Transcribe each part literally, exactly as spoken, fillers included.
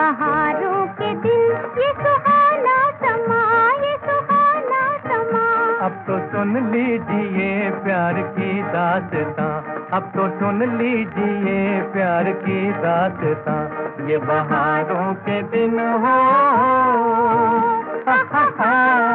बहारों के दिन, ये सुहाना समा, ये सुहाना समा। अब तो सुन लीजिए प्यार की दास्तां, अब तो सुन लीजिए प्यार की दास्तां, ये बहारों के दिन हो। हा हा हा।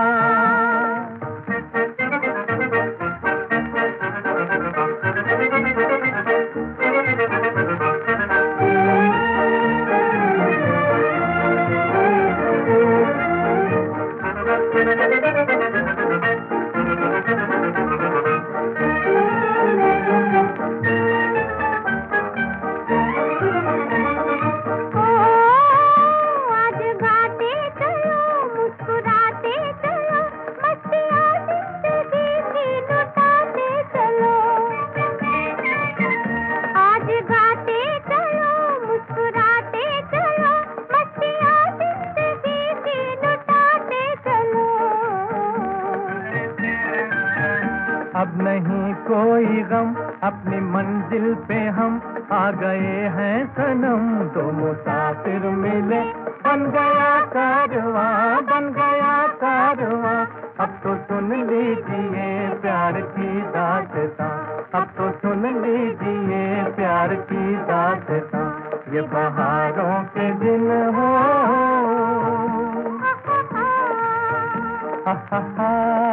अब नहीं कोई गम, अपनी मंजिल पे हम आ गए हैं सनम। दो मुसाफिर मिले, बन गया कारवां, बन गया कारवां। अब तो सुन लीजिए प्यार की दास्तां, अब तो सुन लीजिए प्यार की दास्तां, ये बहारों के दिन हो। हा हा हा।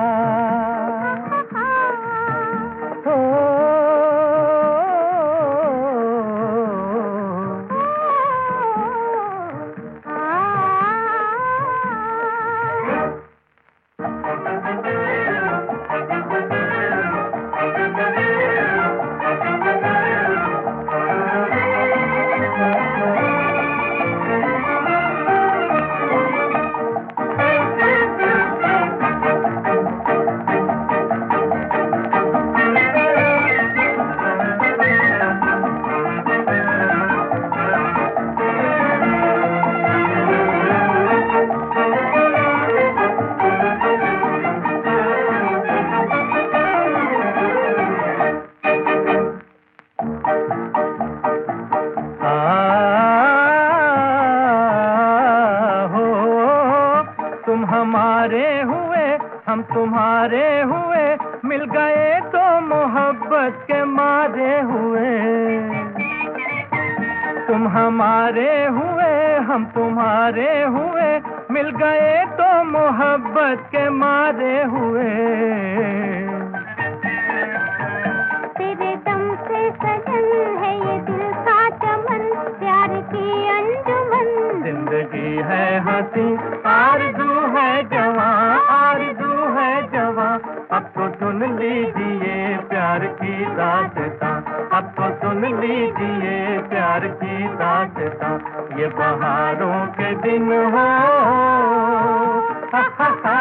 तुम हमारे हुए, हम तुम्हारे हुए, मिल गए तो मोहब्बत के मारे हुए। तुम हमारे हुए, हम तुम्हारे हुए, मिल गए तो मोहब्बत के मारे हुए। तेरे दम से सजन है ये दिल का चमन, प्यार की अंजुमन। जिंदगी है हंसी, आरज़ू है जवां, आरज़ू है जवां। अब तो सुन लीजिए प्यार की दास्तां, अब तो सुन लीजिए प्यार की दास्तां, ये बहारों के दिन हो। हा हा हा।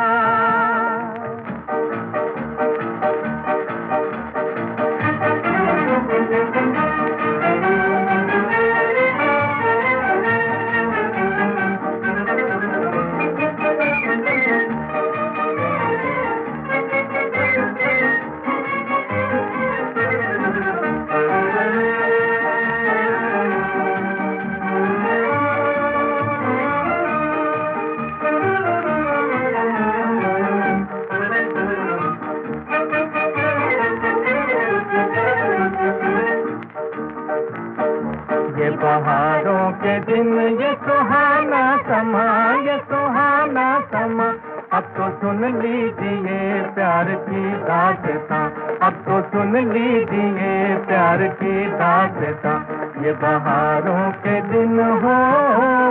ये बहारों के दिन, ये सुहाना समा, ये सुहाना समा। अब तो सुन लीजिए प्यार की दास्तां, अब तो सुन लीजिए प्यार की दास्तां, ये बहारों के दिन हो।